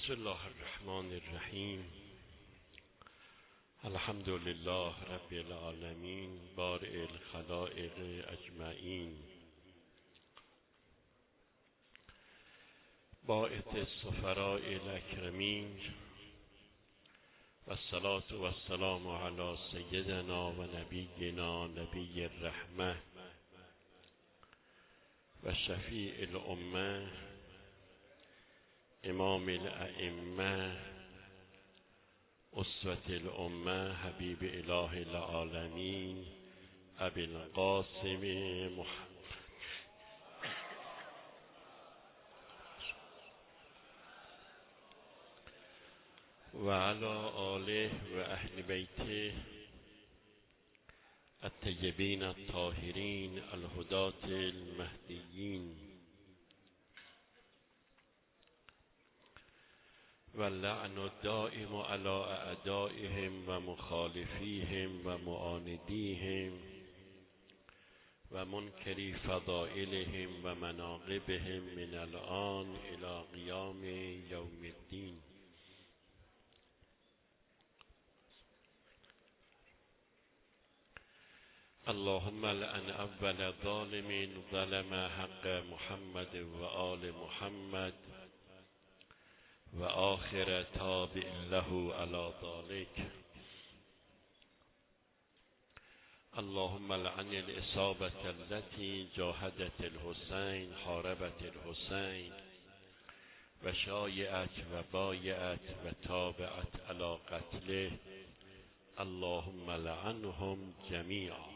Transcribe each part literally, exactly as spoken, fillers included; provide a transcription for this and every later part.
بسم الله الرحمن الرحیم. الحمد لله رب العالمین بارئ الخلائق اجمعین، باعث السفراء الاکرمین، و الصلاة و السلام علی سیدنا و نبینا نبی الرحمه و شفیع الامه امام الائمه اسوة الامه حبیب اله العالمین ابی القاسم محمد و علی آله و اهل بیته الطیبین الطاهرین الهداة المهدیین، و اللعن الدائم علی اعدائهم و مخالفیهم و معاندیهم و منکری فضائلهم و مناقبهم من الآن الی قیام یوم الدین. اللهم لعن اول ظالم ظلم حق محمد و آل محمد و آخر تابع له علی ذلك. اللهم لعن الإصابة التي جاهدت الحسين حاربت الحسين و شایعت و بایعت و تابعت علی قتله. اللهم لعنهم جمیعا.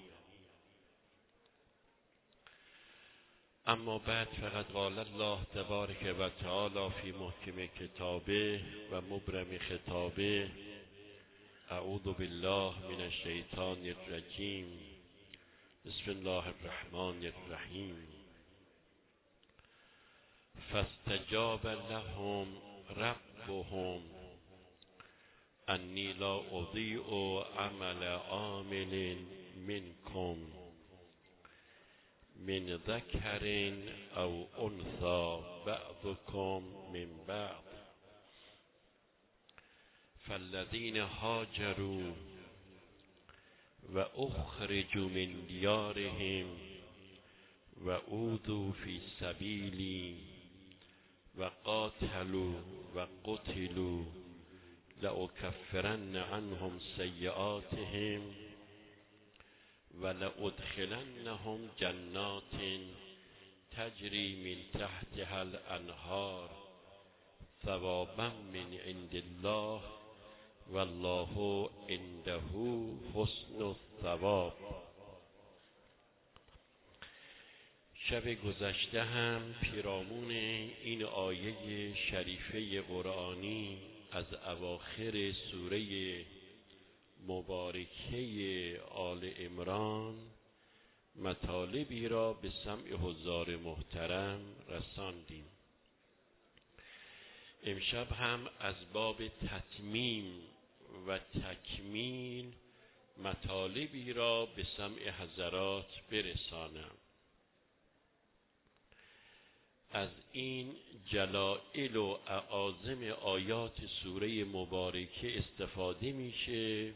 اما بعد، فقد قال الله تبارک و تعالی فی محکم کتابه و مبرم خطابه: اعوذ بالله من الشیطان الرجیم، بسم الله الرحمن الرحیم. فاستجاب لهم ربهم انی لا اضیع عمل عامل منکم من ذکر او انثی بعضکم من بعض، فالذین هاجروا و اخرجوا من دیارهم و اوذوا فی سبیلی و قاتلوا و قتلوا لأکفرن عنهم سیئاتهم و لأدخلنهم جنات تجری من تحتها الانهار ثوابا من عند الله والله عنده حسن الثواب. شب گذشته هم پیرامون این آیه شریفه قرآنی از اواخر سوره مبارکه آل عمران مطالبی را به سمع حضار محترم رساندیم. امشب هم از باب تتمیم و تکمیل مطالبی را به سمع حضرات برسانم. از این جلائل و اعاظم آیات سوره مبارکه استفاده میشه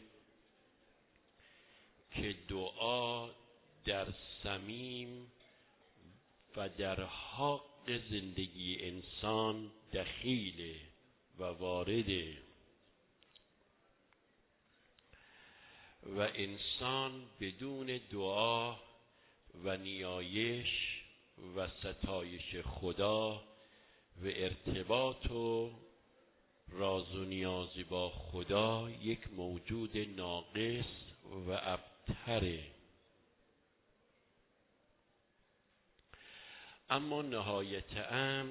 که دعا در صمیم و در حق زندگی انسان دخیله و وارده و انسان بدون دعا و نیایش و ستایش خدا و ارتباط و راز و نیازی با خدا یک موجود ناقص و ابتره. اما نهایت امر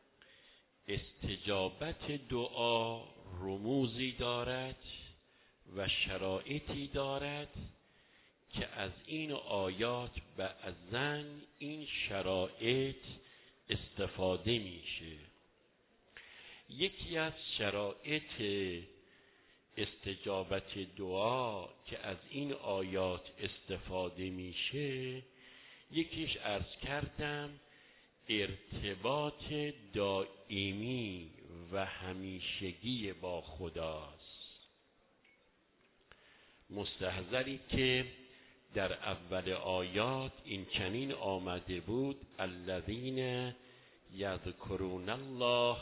استجابت دعا رموزی دارد و شرایطی دارد که از این آیات بعضاً این شرایط استفاده میشه. یکی از شرایط استجابت دعا که از این آیات استفاده میشه، یکیش عرض کردم ارتباط دائمی و همیشگی با خداست. مستحضری که در اول آیات این چنین آمده بود الذین یذکرون الله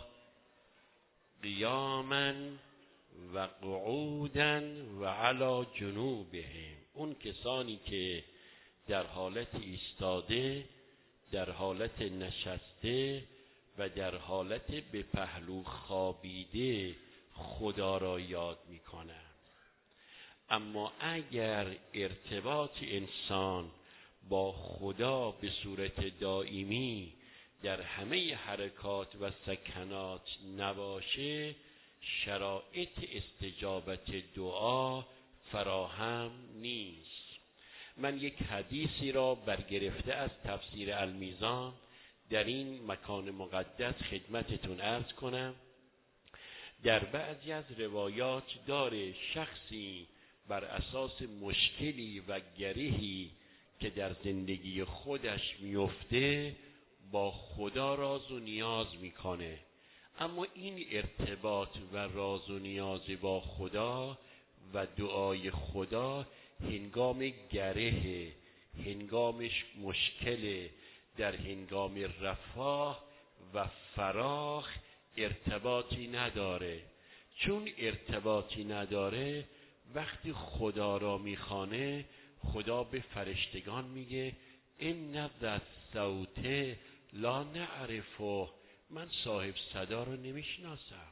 قیاما و قعودا و علی جنوبهم، اون کسانی که در حالت ایستاده، در حالت نشسته و در حالت به پهلو خوابیده خدا را یاد میکنند. اما اگر ارتباط انسان با خدا به صورت دائمی در همه حرکات و سکنات نباشه، شرایط استجابت دعا فراهم نیست. من یک حدیثی را برگرفته از تفسیر المیزان در این مکان مقدس خدمتتون عرض کنم. در بعضی از روایات داره شخصی بر اساس مشکلی و گرهی که در زندگی خودش میفته با خدا راز و نیاز میکنه، اما این ارتباط و راز و نیاز با خدا و دعای خدا هنگام گره، هنگامش مشکل، در هنگام رفاه و فراخ ارتباطی نداره. چون ارتباطی نداره، وقتی خدا را میخوانه خدا به فرشتگان میگه ان ذا الصوت لا نعرفه، من صاحب صدا را نمیشناسم.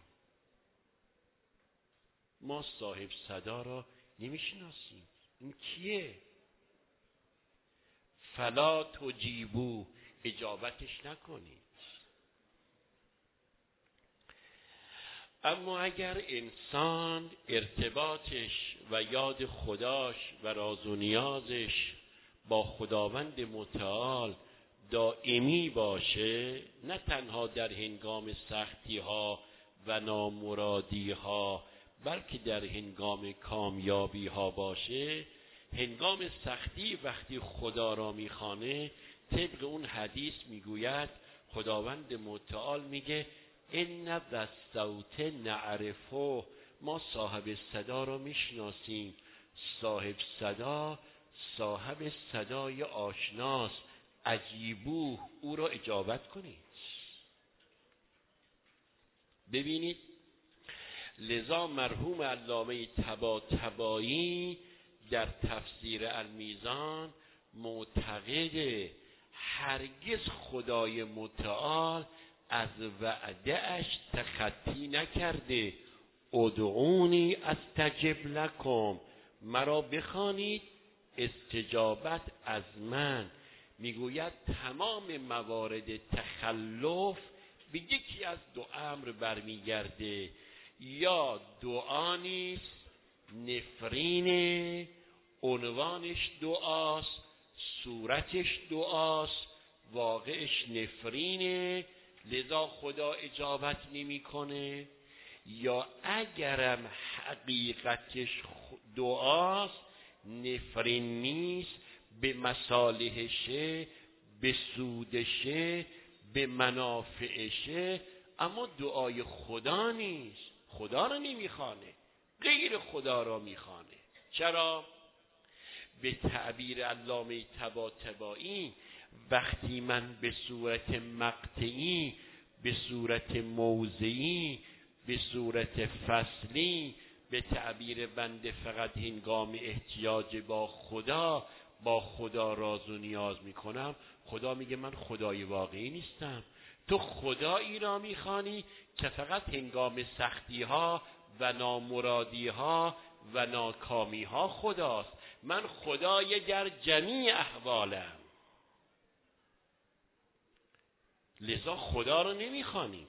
ما صاحب صدا را نمیشناسیم، این کیه؟ فلا تجیبو، اجابتش نکنید. اما اگر انسان ارتباطش و یاد خداش و راز و نیازش با خداوند متعال دائمی باشه، نه تنها در هنگام سختی ها و نامرادی ها، بلکه در هنگام کامیابی ها باشه، هنگام سختی وقتی خدا را میخوانه، طبق اون حدیث میگوید خداوند متعال میگه ان ذا الصوت نعرفه، ما صاحب صدا را میشناسیم. صاحب صدا صاحب صدای آشناست، عجیبوه، او را اجابت کنید. ببینید، لذا مرحوم علامه طباطبایی در تفسیر المیزان معتقد هرگز خدای متعال از وعده اش تخطی نکرده. ادعونی استجب لکم، مرا بخوانید استجابت از من. میگوید تمام موارد تخلف به یکی از دو امر برمیگرده، یا دعا نیست، نفرینه، عنوانش دعاست، صورتش دعاست، واقعش نفرینه، لذا خدا اجابت نمیکنه، یا اگرم حقیقتش دعاست، نفرین نیست، به مصالحشه، به سودشه، به منافعشه، اما دعای خدا نیست. خدا را نمیخوانه، غیر خدا را میخوانه. چرا؟ به تعبیر علامه طباطبایی وقتی من به صورت مقطعی، به صورت موضعی، به صورت فصلی، به تعبیر بنده فقط هنگام احتیاج با خدا با خدا راز و نیاز میکنم، خدا میگه من خدای واقعی نیستم. تو خدایی را میخوانی که فقط هنگام سختی ها و نامرادی ها و ناکامی ها خداست. من خدای در جمیع احوالم. لذا خدا را نمیخوانیم،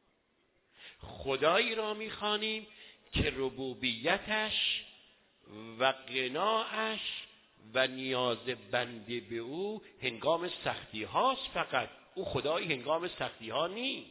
خدایی را میخوانیم که ربوبیتش و قناعش و نیاز بنده به او هنگام سختی هاست. فقط او خدای هنگام سختی ها نیست.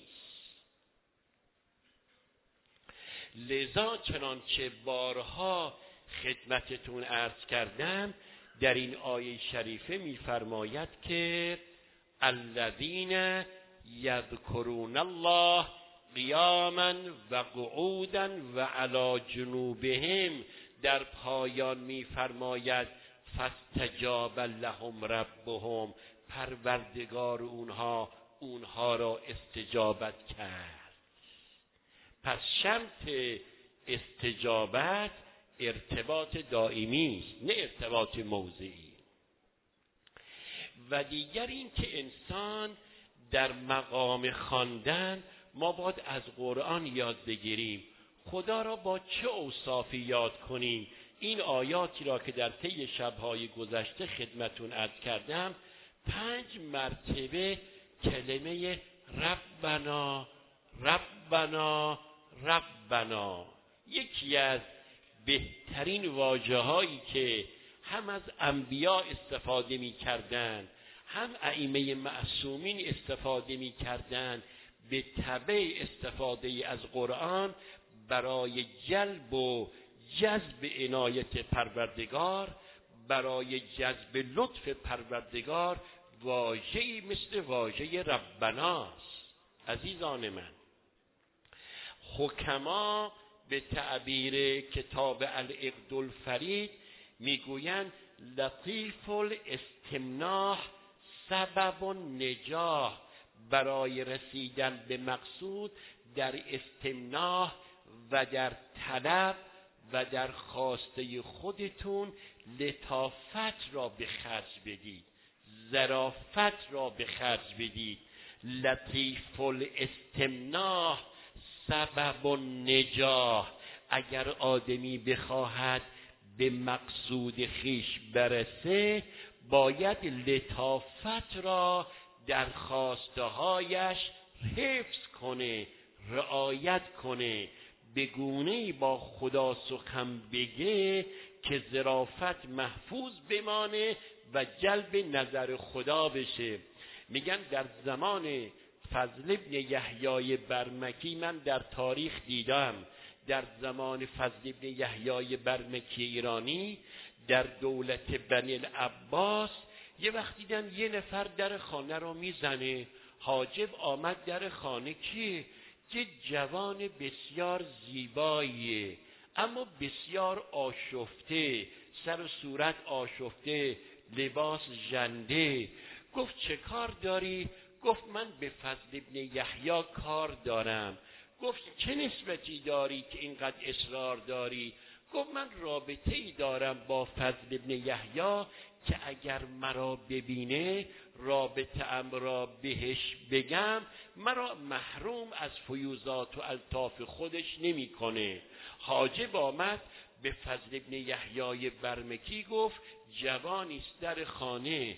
لذا چنانچه بارها خدمتتون عرض کردم، در این آیه شریفه میفرماید که الذین یذکرون الله قیاما و قعودا و علی جنوبهم در پایان می‌فرماید فاستجاب لهم ربهم، پروردگار اونها اونها را استجابت کرد. پس شرط استجابت ارتباط دائمی است، نه ارتباط موضعی. و دیگر این که انسان در مقام خواندن ما باید از قرآن یاد بگیریم. خدا را با چه اوصافی یاد کنیم؟ این آیاتی را که در طی شب‌های گذشته خدمتون عرض کردم، پنج مرتبه کلمه ربنا ربنا ربنا، یکی از بهترین واژه‌هایی که هم از انبیا استفاده می‌کردند، هم ائمه معصومین استفاده می‌کردند، به تبع استفاده از قرآن برای جلب و جذب عنایت پروردگار، برای جذب لطف پروردگار، واژه‌ای مثل واژه ربناست. عزیزان من، حکما به تعبیر کتاب العقد الفرید میگویند لطیف الاستمناح سبب النجاح، برای رسیدن به مقصود در استمناح و در طلب و در خواسته خودتون لطافت را به خرج بدید، ظرافت را به خرج بدید. لطیف الاستمناح سبب النجاح، اگر آدمی بخواهد به مقصود خیش برسه باید لطافت را در خواسته هایش حفظ کنه، رعایت کنه، به گونه‌ای با خدا سخن بگه که ظرافت محفوظ بمانه و جلب نظر خدا بشه. میگن در زمان فضل ابن یحیی برمکی، من در تاریخ دیدم، در زمان فضل ابن یحیی برمکی ایرانی در دولت بنی العباس یه وقت دیدن یه نفر در خانه رو میزنه. حاجب آمد در خانه، کیه؟ که جوان بسیار زیباییه اما بسیار آشفته، سر و صورت آشفته، لباس ژنده. گفت چه کار داری؟ گفت من به فضل ابن یحیی کار دارم. گفت چه نسبتی داری که اینقدر اصرار داری؟ گفت من رابطه‌ای دارم با فضل ابن یحیی که اگر مرا ببینه رابطه ام را بهش بگم مرا محروم از فیوزات و الطاف خودش نمی کنه. حاجب آمد به فضل ابن یحیی برمکی گفت جوانی است در خانه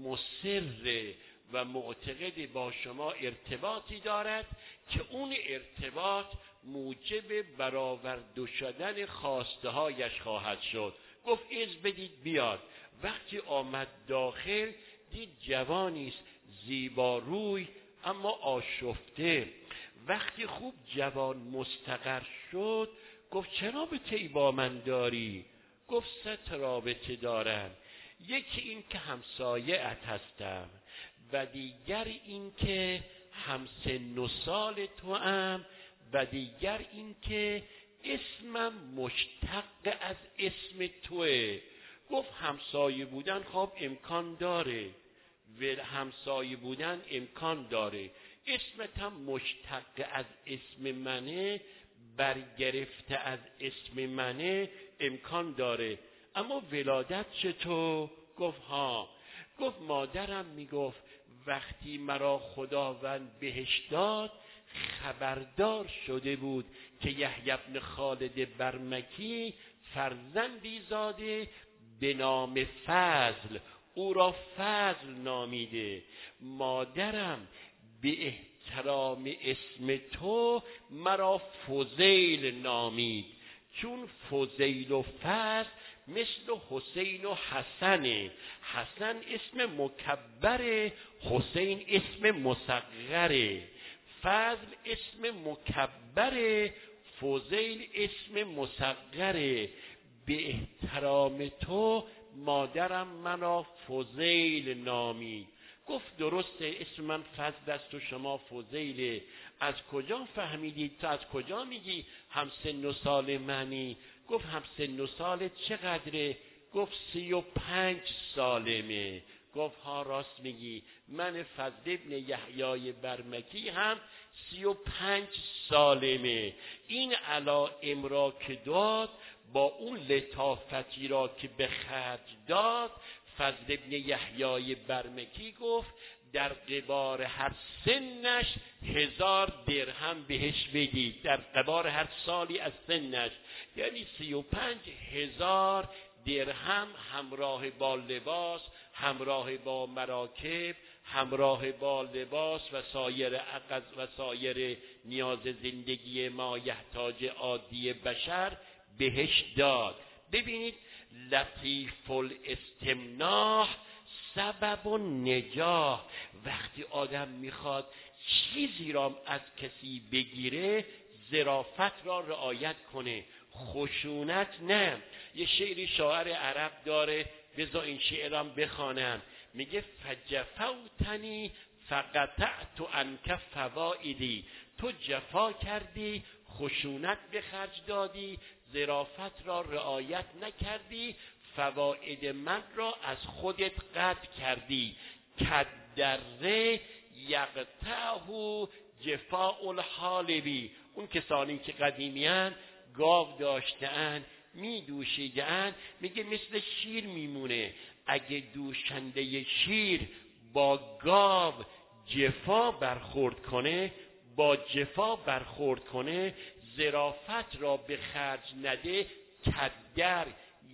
مصر و معتقد با شما ارتباطی دارد که اون ارتباط موجب برآورده شدن خواسته هایش خواهد شد. گفت اذن بدید بیاد. وقتی آمد داخل دید جوانی است زیبا روی اما آشفته. وقتی خوب جوان مستقر شد گفت چه رابطه‌ای با من داری؟ گفت سه تا رابطه دارم، یکی این که همسایه‌ات هستم و دیگر این که همسن و سال توام و دیگر این که اسمم مشتق از اسم توه. گفت همسایه بودن خب امکان داره و همسایه بودن امکان داره، اسمت هم مشتق از اسم منه، برگرفته از اسم منه، امکان داره، اما ولادت چطور؟ گفت ها. گفت مادرم میگفت وقتی مرا خداوند بهش داد خبردار شده بود که یحیی بن خالد برمکی فرزندی زاده به نام فضل، او را فضل نامیده. مادرم به احترام اسم تو مرا فضیل نامید، چون فضیل و فضل مثل حسین و حسنه. حسن اسم مکبره، حسین اسم مصغره. فضل اسم مکبره، فضیل اسم مصغره. به احترام تو مادرم منو فضیل نامید. گفت درسته اسم من فضل است و شما فضیله، از کجا فهمیدید؟ تو از کجا میگی هم سن و سال منی؟ گفت هم سن و سالت چقدره؟ گفت سی و پنج سالمه. گفت ها راست میگی، من فضل ابن یحیای برمکی هم سی و پنج سالمه. این علائم را که داد با اون لطافتی را که به خرج داد، فضل ابن یحیای برمکی گفت در قبار هر سنش هزار درهم بهش بدید، در قبار هر سالی از سنش، یعنی سی و پنج هزار درهم همراه با لباس، همراه با مراکب، همراه با لباس و سایر عقض و سایر نیاز زندگی ما یحتاج عادی بشر بهش داد. ببینید لطیف الاستمناح سبب نجاح. وقتی آدم میخواد چیزی را از کسی بگیره ظرافت را رعایت کنه، خشونت نه. یه شعری شاعر عرب داره، بذار این شعرم بخوانم. میگه فجفوتنی فقطعت عنک فوائدی، تو جفا کردی، خشونت به خرج دادی، ظرافت را رعایت نکردی، فواید من را از خودت قطع کردی. کدره یقطعه جفاء الحالبی، اون کسانی که قدیمیان گاو داشتن می دوشیدن، میگه مثل شیر میمونه. اگه دوشنده شیر با گاو جفا برخورد کنه، با جفا برخورد کنه، ظرافت را به خرج نده، کدر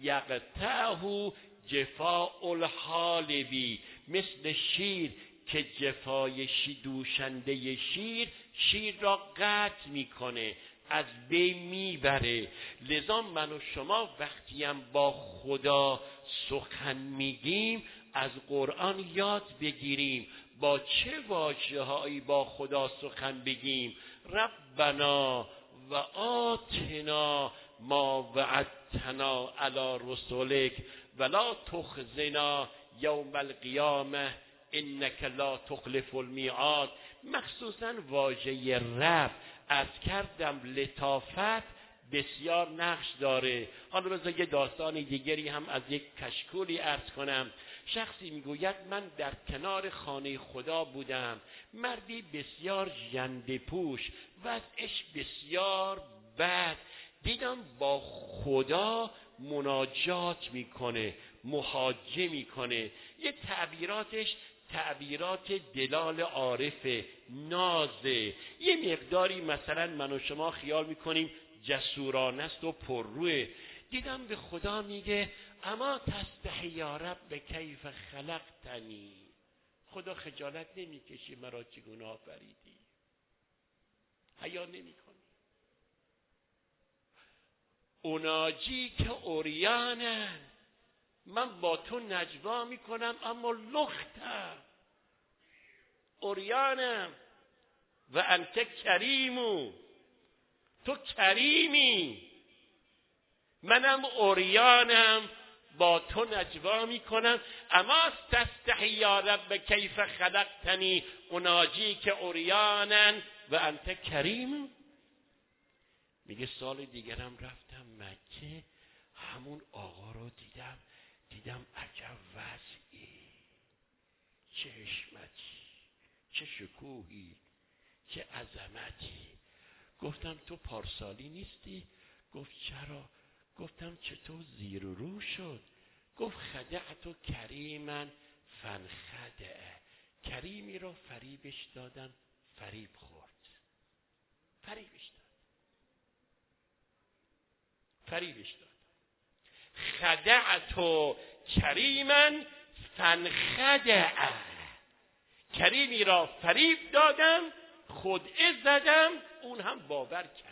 یقطعه جفاء الحالبی، مثل شیر که جفای دوشنده شیر شیر را قطع میکنه، از بین میبره. لذا من و شما وقتیم با خدا سخن میگیم از قرآن یاد بگیریم با چه واژه‌هایی با خدا سخن بگیم. ربنا و آتنا ما وعدتنا علی رسولک ولا تخزنا یوم القیامه انک لا تخلف المیعاد. مخصوصا واژه رب از کردم لطافت بسیار نقش داره. حالا بذار یه داستان دیگری هم از یک کشکولی عرض کنم. شخصی میگوید من در کنار خانه خدا بودم، مردی بسیار ژنده پوش، وضعش بسیار بد، دیدم با خدا مناجات میکنه، محاجه میکنه. یه تعبیراتش تعبیرات دلال عارفه، نازه، یه مقداری مثلا من و شما خیال میکنیم جسورانه است و پرروه. دیدم به خدا میگه اما تستحی یا رب کیف خلقتنی، خدا خجالت نمیکشی مرا چگونه آفریدی؟ حیا نمیکنی؟ اوناجی که اوریانن، من با تو نجوا میکنم اما لختم، اوریانم و انت کریمو، تو کریمی، منم اوریانم با تو نجوا میکنم. اما تستحی یا رب کیف خلقتنی اوناجی که اوریانن و انت کریم. میگه سال دیگرم رفتم مکه، همون آقا رو دیدم، دیدم عجب وضعی، چه حشمتی، چه شکوهی، چه عظمتی. گفتم تو پارسالی نیستی؟ گفت چرا؟ گفتم چطور زیر و رو شد؟ گفت خدعتو کریما فانخدع، کریمی رو فریبش دادن، فریب خورد، فریبش داد، فریبش داد. خدعتو کریما فانخدع، کریمی را فریب دادم، خدعه زدم، اون هم باور کرد.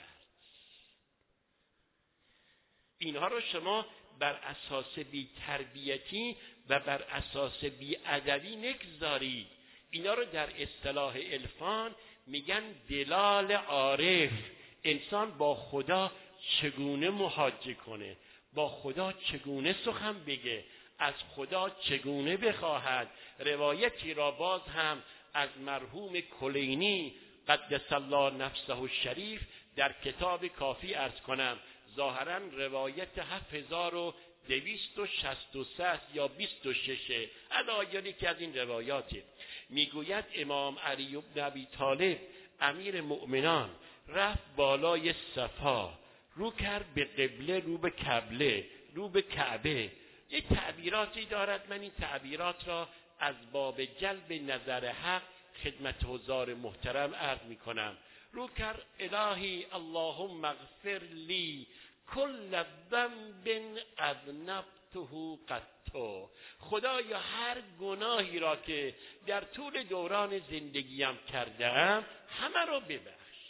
اینها رو شما بر اساس بی تربیتی و بر اساس بی ادبی نگذارید. اینا رو در اصطلاح عرفان میگن دلال عارف. انسان با خدا چگونه محاجه کنه، با خدا چگونه سخن بگه. از خدا چگونه بخواهد؟ روایتی را باز هم از مرحوم کلینی قدس الله نفسه الشریف در کتاب کافی عرض کنم. ظاهرا روایت هفت هزار و دویست و شصت و سه یا بیست و شش علایانی که از این روایاته. میگوید امام علی بن ابی طالب امیر مؤمنان رفت بالای صفا، رو کرد به قبله، رو به کبله، رو به کعبه. یک تعبیراتی دارد، من این تعبیرات را از باب جلب نظر حق خدمت حضار محترم عرض می کنم. رو کرد الهی اللهم اغفر لی کل ذنب اذنبته قط. خدایا هر گناهی را که در طول دوران زندگیم کردم همه را ببخش.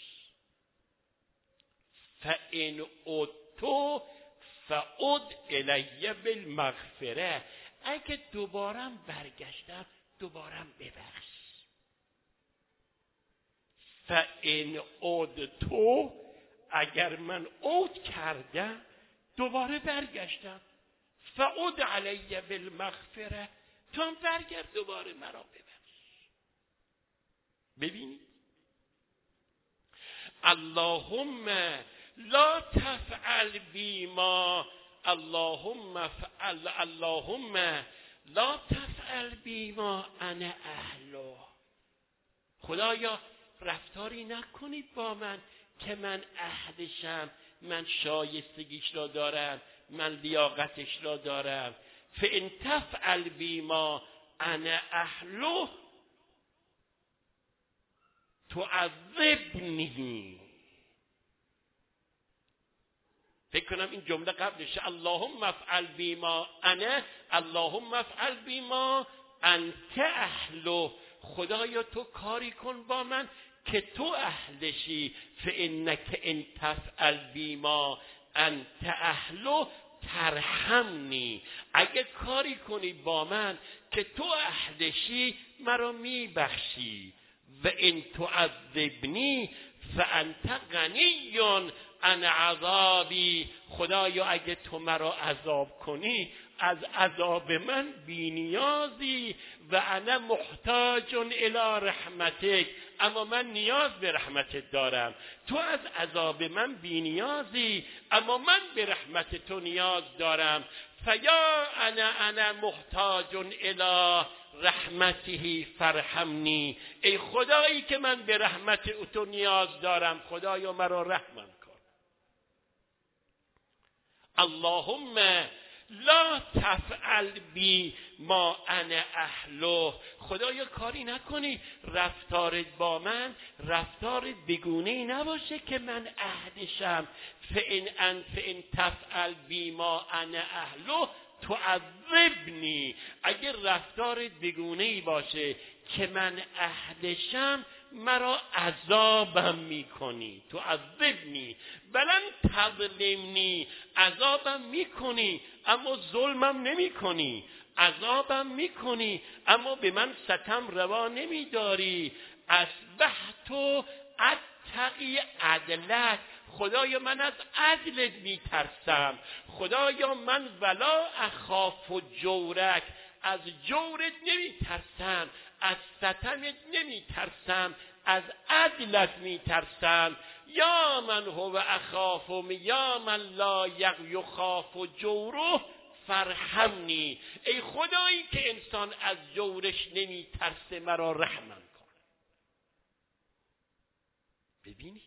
فان عدت فعد الی بالمغفره. اگه دوبارم برگشتم دوبارم ببخش. فان عدت، اگر من عود کردم دوباره برگشتم، فعد علی بالمغفره، تو هم برگرد دوباره مرا ببخش. ببینید اللهم لا تفعل بیما، اللهم افعل، اللهم لا تفعل بیما انا اهله. خدایا رفتاری نکنید با من که من اهلشم، من شایستگیش را دارم، من لیاقتش را دارم. فان تفعل بیما انا اهله تعذبنی. فکر کنم این جمله قبلش اللهم افعل بیما انا، اللهم افعل بیما انت اهله. خدایا تو کاری کن با من که تو اهلشی. فانک ان تفعل بیما انت اهله ترحمنی. اگه کاری کنی با من که تو اهلشی مرا میبخشی. و ان تعذبنی فانت غنی عن عذابی. خدایا اگه تو مرا عذاب کنی از عذاب من بینیازی. و انا محتاج الی رحمتک، اما من نیاز به رحمتت دارم. تو از عذاب من بینیازی اما من به رحمت تو نیاز دارم. فیا انا انا محتاج الی رحمته فرحمنی. ای خدایی که من به رحمت تو نیاز دارم، خدایا مرا رحمم کن. اللهم لا تفعل بی ما انا اهله. خدایا کاری نکنی رفتارت با من رفتار بگونه‌ای نباشه که من اهلشم. فان ان فان تفعل بی ما انا اهله تعذبنی. اگر رفتارت بگونه‌ای باشه که من اهلشم مرا عذابم میکنی. تعذبنی بلن تظلمنی. عذابم میکنی اما ظلمم نمیکنی. عذابم میکنی اما به من ستم روا نمیداری. اصبحت اتقی عدلت. خدایا من از عدلت میترسم. خدایا من ولا اخاف جورک. از جورت نمیترسم، از ستمت نمیترسم، از عدلت میترسم. یا من هو اخاف یا من لا یخاف جوره فرحمنی. ای خدایی که انسان از جورش نمیترسه مرا رحمم کن. ببینید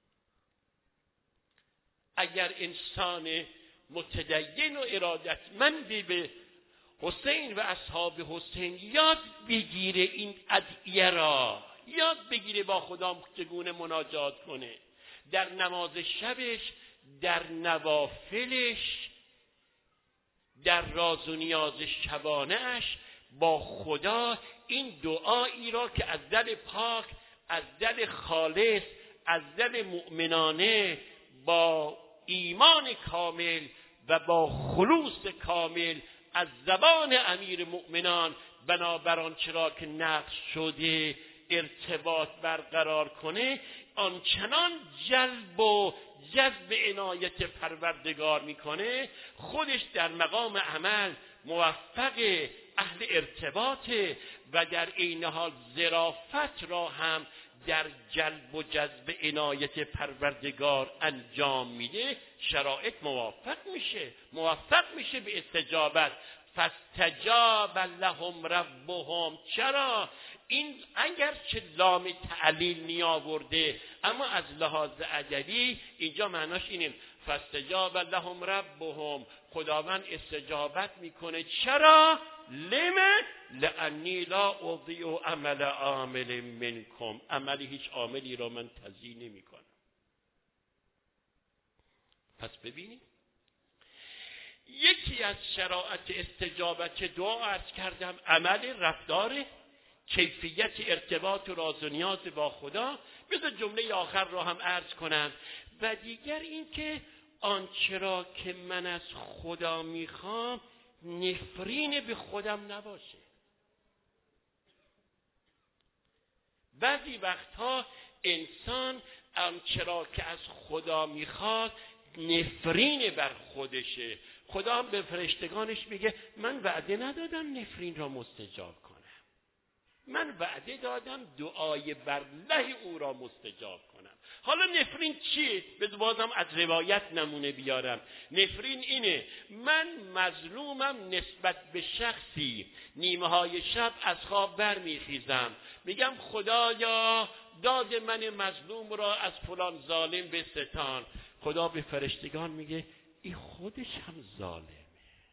اگر انسان متدین و ارادتمند به حسین و اصحاب حسین یاد بگیره، این ادعیه را یاد بگیره با خدا چگونه مناجات کنه، در نماز شبش، در نوافلش، در راز و نیاز شبانه‌اش با خدا این دعایی را که از دل پاک، از دل خالص، از دل مؤمنانه، با ایمان کامل و با خلوص کامل از زبان امیر مؤمنان بنابر آنچه را که نقش شده ارتباط برقرار کنه، آنچنان جلب و جذب عنایت پروردگار میکنه، خودش در مقام عمل موفق اهل ارتباطه و در عین حال ظرافت را هم در جلب و جذب عنایت پروردگار انجام میده، شرایط موفق میشه موفق میشه به استجابت. فاستجاب لهم ربهم. چرا؟ این اگر چه لام تعلیل نیاورده، اما از لحاظ ادبی اینجا معناش اینه فاستجاب لهم ربهم، خداوند استجابت میکنه. چرا؟ لم لانی لا اضیع عمل عامل منکم، عملی هیچ عاملی را من تضییع نمیکنم. پس ببینید یکی از شرایط استجابت دعا عرض کردم عمل، رفتار، کیفیت ارتباط و راز و نیاز با خدا. بذار جمله آخر را هم عرض کنم. و دیگر این که آنچه را که من از خدا میخوام نفرین به خودم نباشه. بعضی وقتها انسان آنچه را که از خدا میخواد نفرین بر خودشه. خدا هم به فرشتگانش میگه من وعده ندادم نفرین را مستجاب کنم، من وعده دادم دعای برله او را مستجاب کنم. حالا نفرین چیه؟ بازم از روایت نمونه بیارم. نفرین اینه من مظلومم نسبت به شخصی، نیمه های شب از خواب برمیخیزم میگم خدایا داد من مظلوم را از فلان ظالم بستان. خدا به فرشتگان میگه این خودش هم ظالمه،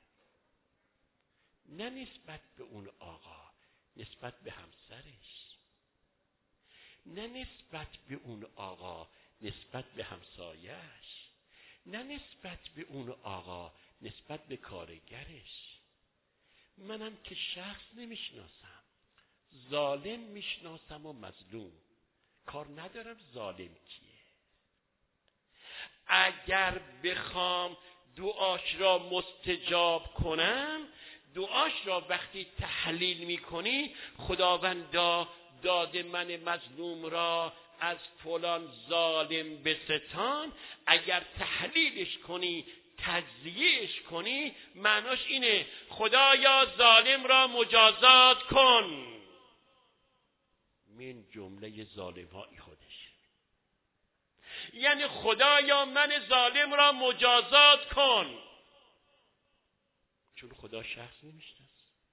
نه نسبت به اون آقا، نسبت به همسرش، نه نسبت به اون آقا، نسبت به همسایش، نه نسبت به اون آقا، نسبت به کارگرش. منم که شخص نمیشناسم، ظالم میشناسم و مظلوم، کار ندارم ظالم کیه. اگر بخوام دعاش را مستجاب کنم، دعاش را وقتی تحلیل میکنی خداوندا داد من مظلوم را از فلان ظالم بستان، اگر تحلیلش کنی تجزیهش کنی معناش اینه خدایا ظالم را مجازات کن. من جمله ظالم هایی خودش، یعنی خدایا من ظالم را مجازات کن، چون خدا شخص نمیشناسه.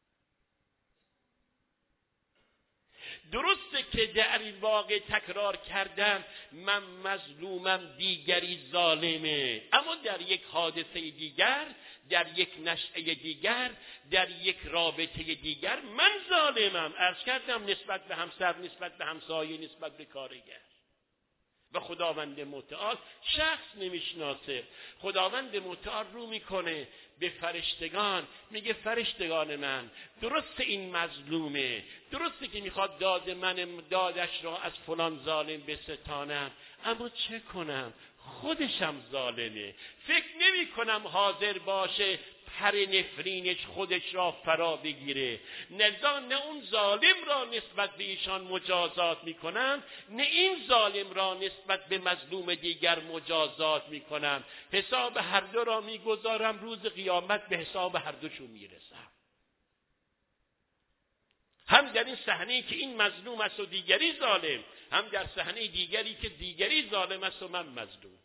درسته که در این واقع تکرار کردم من مظلومم دیگری ظالمه، اما در یک حادثه دیگر، در یک نشأه دیگر، در یک رابطه دیگر من ظالمم. عرض کردم نسبت به همسر، نسبت به همسایه، نسبت به کارگر. و خداوند متعال شخص نمیشناسه. خداوند متعال رو میکنه به فرشتگان، میگه فرشتگان من درسته این مظلومه، درسته که میخواد داد من دادش را از فلان ظالم بستانم، اما چه کنم خودشم ظالمه. فکر نمی کنم حاضر باشه پر نفرینش خودش را فرا بگیره. نزا نه اون ظالم را نسبت به ایشان مجازات میکنم، نه این ظالم را نسبت به مظلوم دیگر مجازات میکنم. حساب هر دو را میگذارم، روز قیامت به حساب هر دوشون میرسم. هم در این صحنه که این مظلوم است و دیگری ظالم، هم در صحنه دیگری که دیگری ظالم است و من مظلوم.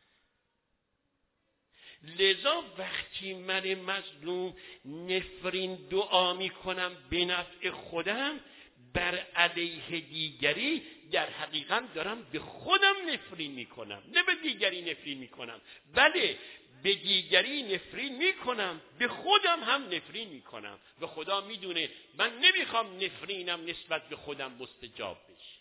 لذا وقتی من مظلوم نفرین دعا می کنم به نفع خودم بر علیه دیگری، در حقیقت دارم به خودم نفرین می کنم، نه به دیگری نفرین می کنم. بله به دیگری نفرین می کنم، به خودم هم نفرین می کنم. و خدا می دونه من نمیخوام نفرینم نسبت به خودم مستجاب بشه.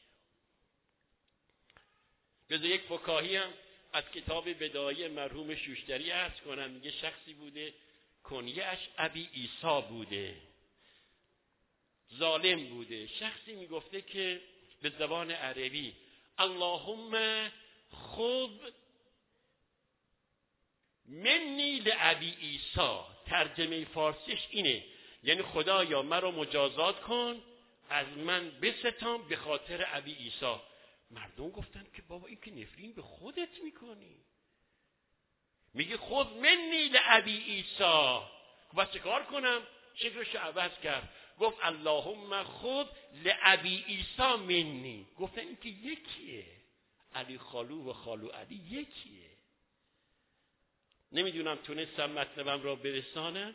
بذار یک فکاهی هم از کتاب بدایع مرحوم شوشتری عرض کنم. میگه شخصی بوده کنیه‌اش ابی عیسی بوده، ظالم بوده. شخصی میگفته که به زبان عربی اللهم خذ منی لابی عیسی، ترجمه فارسیش اینه یعنی خدایا مرا مجازات کن، از من بستان به خاطر ابی عیسی. مردم گفتن که بابا این که نفرین به خودت میکنی. میگه خود منی لابی عیسی، گفت چه کار کنم؟ شکلش عوض کرد، گفت اللهم خذ لابی عیسی منی. گفتن این که یکیه، علی خالو و خالو علی یکیه. نمیدونم تونستم مطلبم را برسانم.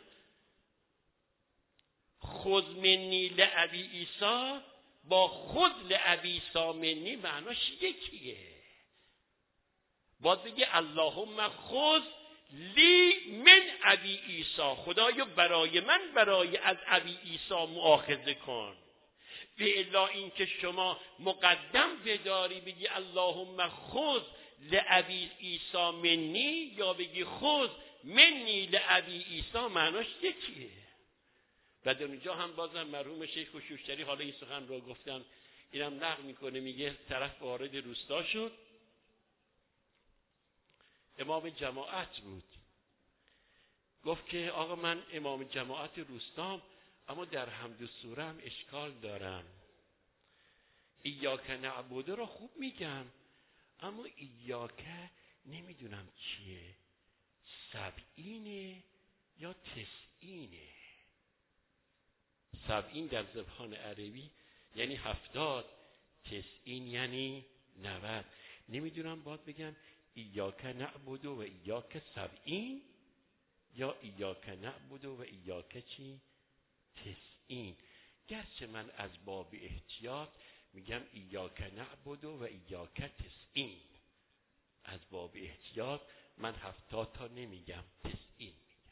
خذ منی لابی عیسی با خذ لابی عیسی منی معناش یکیه. باید بگه اللهم خذ لی من ابی عیسی، خدایا برای من برای از ابی عیسی مؤاخذه کن. به الا این که شما مقدم بداری بگی اللهم خذ لابی عیسی منی یا بگی خذ منی لابی عیسی معناش یکیه. و در اونجا هم بازم مرحوم شیخ شوشتری حالا این سخن را گفتم، اینم نقل میکنه، میگه طرف وارد روستا شد، امام جماعت بود، گفت که آقا من امام جماعت روستام، اما در حمد و سوره هم اشکال دارم. ایاک نعبد را خوب میگم، اما ایاک نمیدونم چیه، سبعینه یا تسعینه. سبعین در زبان عربی یعنی هفتاد، تسعین یعنی نود. نمیدونم باید بگم ایاک نعبد و ایاک سبعین یا ایاک نعبد و ایاک چی؟ تسعین. گرچه من از باب احتیاط میگم ایاک نعبد و ایاک تسعین، از باب احتیاط من هفتاد تا نمیگم، تسعین میگم.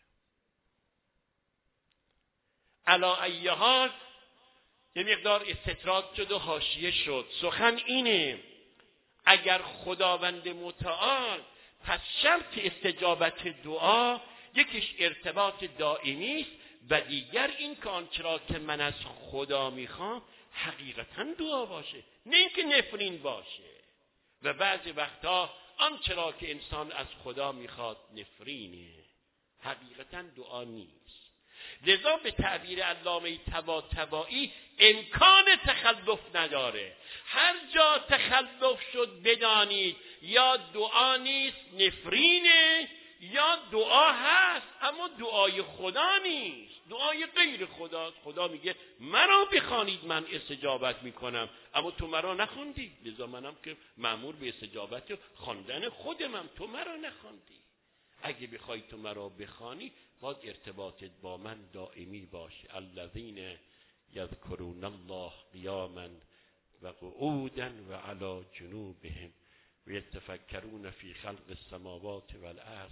علا ای حال یه مقدار استطراد شد و حاشیه شد. سخن اینه اگر خداوند متعال، پس شرط استجابت دعا یکیش ارتباط دائمی است و دیگر این که آنچه را که من از خدا میخوام حقیقتا دعا باشه، نه اینکه نفرین باشه. و بعضی وقتا آنچه را که انسان از خدا میخواد نفرینه، حقیقتا دعا نیست. لذا به تعبیر علامه طباطبایی امکان تخلف نداره. هر جا تخلف شد بدانید یا دعا نیست نفرینه، یا دعا هست اما دعای خدا نیست، دعای غیر خداست. خدا میگه مرا بخوانید من استجابت میکنم، اما تو مرا نخوندی، لذا منم که مأمور به استجابت خواندن خودمم، تو مرا نخوندی. اگه بخوای تو مرا بخوانی باید ارتباطت با من دائمی باشه. الذین یذکرون الله قیاما و قعودا و علی جنوبهم و یتفکرون فی خلق السماوات والارض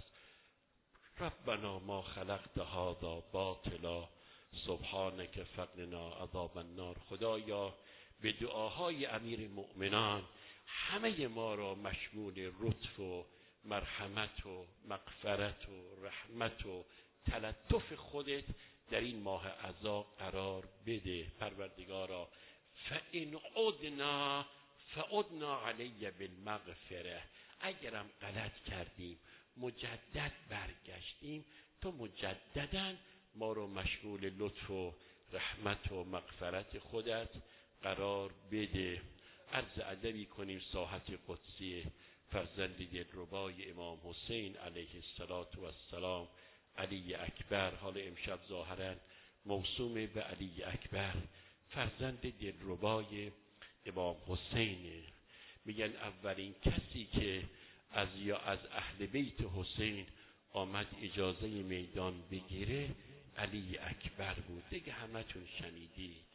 ربنا ما خلقت هذا باطلا سبحانک فقنا عذاب النار. خدایا به دعاهای امیر مؤمنان همه ما را مشمول لطف و مرحمت و مغفرت و رحمت و تلطف خودت در این ماه عزا قرار بده. پروردگارا فإن عدنا فعدنا علی بالمغفره، اگرم غلط کردیم مجدد برگشتیم تو مجددا ما رو مشغول لطف و رحمت و مغفرت خودت قرار بده. عرض ادبی کنیم ساحت قدسی فرزند دلربای امام حسین علیه السلام، علی اکبر. حال امشب ظاهرا موسوم به علی اکبر، فرزند دلربای امام حسینه. میگن اولین کسی که از یا از اهل بیت حسین آمد اجازه میدان بگیره علی اکبر بود. دیگه همتون شنیدید.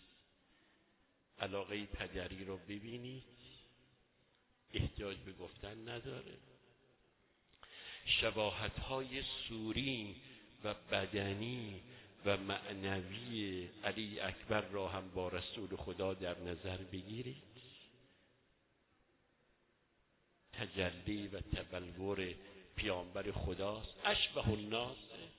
علاقه پدری رو ببینید، احتیاج به گفتن نداره. شباهت‌های سوری و بدنی و معنوی علی اکبر را هم با رسول خدا در نظر بگیرید. تجلی و تبلور پیامبر خداست، اشبه الناس.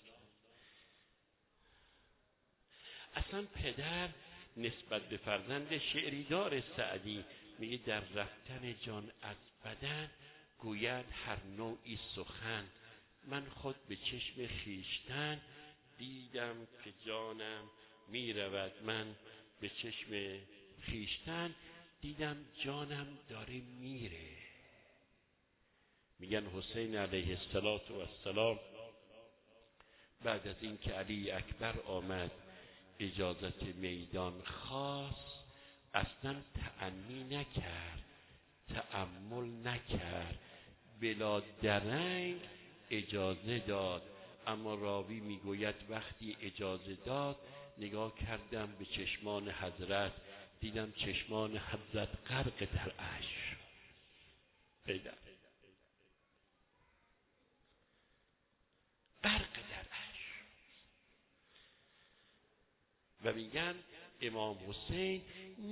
اصلا پدر نسبت به فرزند شعری دار سعدی میگه در رفتن جان از بدن گوید هر نوعی سخن، من خود به چشم خیشتن دیدم که جانم میرود. من به چشم خیشتن دیدم جانم داره میره. میگن حسین علیه السلام بعد از اینکه علی اکبر آمد اجازت میدان خواست، اصلا تأنی نکرد، تأمل نکرد، بلا درنگ اجازه داد. اما راوی میگوید وقتی اجازه داد نگاه کردم به چشمان حضرت، دیدم چشمان حضرت غرق در اشک. پیدا غرق در اشک. و میگن امام حسین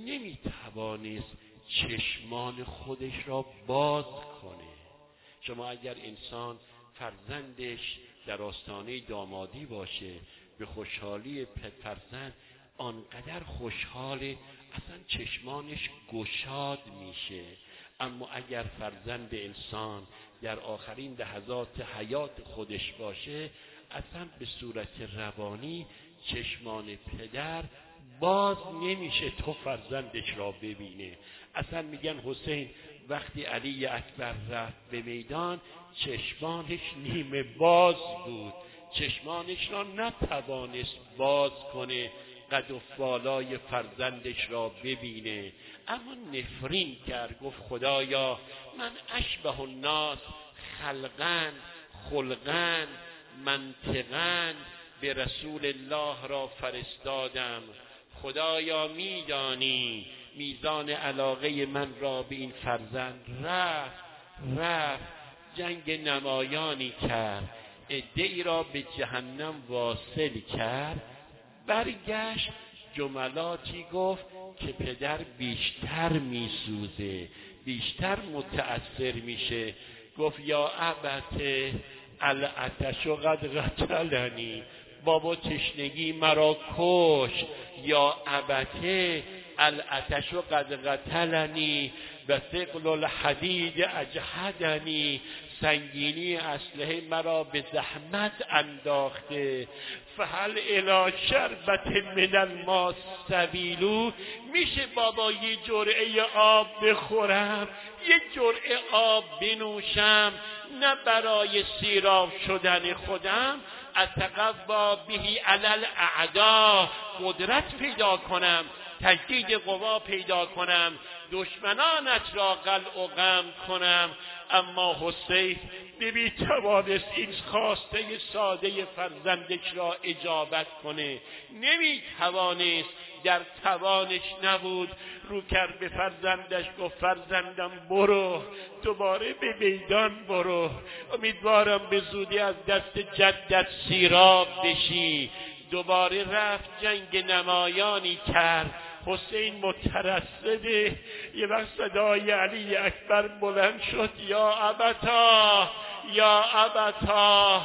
نمیتوانست چشمان خودش را باز کنه. شما اگر انسان فرزندش در آستانه دامادی باشه، به خوشحالی فرزند آنقدر خوشحاله اصلا چشمانش گشاد میشه. اما اگر فرزند انسان در آخرین لحظات حیات خودش باشه، اصلا به صورت روانی چشمان پدر باز نمیشه تو فرزندش را ببینه. اصلا میگن حسین وقتی علی اکبر رفت به میدان چشمانش نیمه باز بود، چشمانش را نتوانست باز کنه قد و بالای فرزندش را ببینه. اما نفرین کرد، گفت خدایا من اشبه الناس خلقن خلقن منطقن به رسول الله را فرستادم. خدایا میدانی میزان علاقه من را به این فرزند رفت رفت جنگ نمایانی کرد، عده‌ای را به جهنم واصل کرد. برگشت جملاتی گفت که پدر بیشتر میسوزه، بیشتر متأثر میشه. گفت یا ابته العطش قد قتلنی، بابا تشنگی مرا کش. یا ابته العطش قد قتلنی و ثقل الحدید اجهدنی، سنگینی اسلحه مرا به زحمت انداخته. فهل الی شربت من الماء سبیلو، میشه بابا یه جرعه آب بخورم، یه جرعه آب بنوشم، نه برای سیراب شدن خودم، اتقوا بهی علی الاعداء، قدرت پیدا کنم، تجدید قوا پیدا کنم، دشمنانت را قلع و قم کنم. اما حسین نمیتوانست این خواسته ساده فرزندش را اجابت کنه، نمیتوانست، در توانش نبود. رو کرد به فرزندش گفت فرزندم برو، دوباره به میدان برو، امیدوارم به زودی از دست جدت سیراب بشی. دوباره رفت جنگ نمایانی کرد. حسین مترصده. یه وقت صدای علی اکبر بلند شد، یا ابتا یا ابتا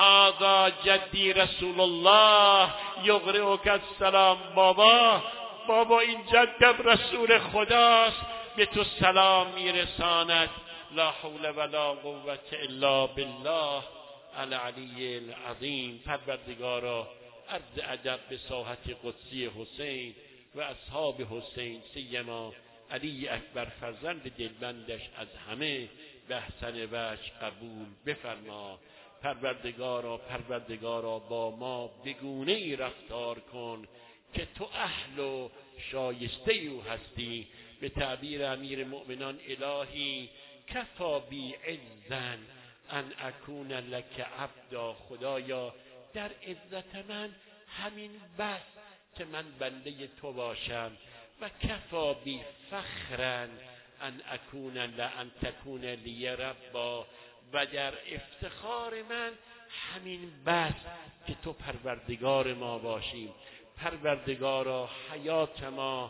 هذا جدی رسول الله یقرئک السلام. بابا بابا این جدم رسول خداست، به تو سلام میرساند. لا حول ولا قوة الا بالله العلی العظیم. پروردگارا عرض ادب به ساحت قدسی حسین و اصحاب حسین، سیما علی اکبر فرزند دلبندش، از همه به احسن وجه قبول بفرما. پروردگارا پروردگارا با ما بگونه ای رفتار کن که تو اهل و شایسته او هستی. به تعبیر امیر مؤمنان الهی کفا بی عزن ان اکون لک عبدا، خدایا در عزت من همین بس که من بنده تو باشم. و کفا بی فخرن ان اکون لان تکون لی ربا، و در افتخار من همین بس که تو پروردگار ما باشیم. پروردگارا حیات ما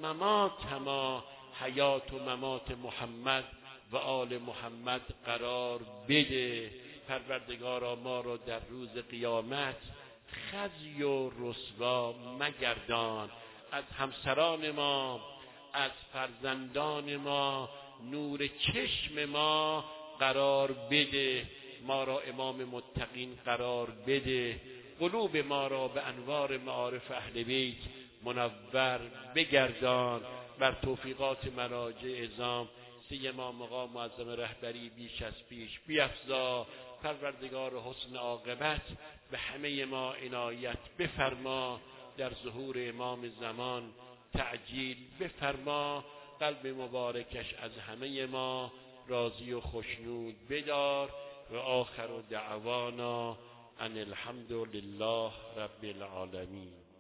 ممات ما حیات و ممات محمد و آل محمد قرار بده. پروردگارا ما را در روز قیامت خزی و رسوا مگردان. از همسران ما، از فرزندان ما، نور چشم ما قرار بده. ما را امام متقین قرار بده. قلوب ما را به انوار معارف اهل بیت منور بگردان. بر توفیقات مراجع اعظام رشته امام مقام معظم رهبری بیش از پیش بیفزا. پروردگار حسن عاقبت به همه ما عنایت بفرما. در ظهور امام زمان تعجیل بفرما. قلب مبارکش از همه ما راضی و خوشنود بدار. و آخر دعوانا ان الحمد لله رب العالمین.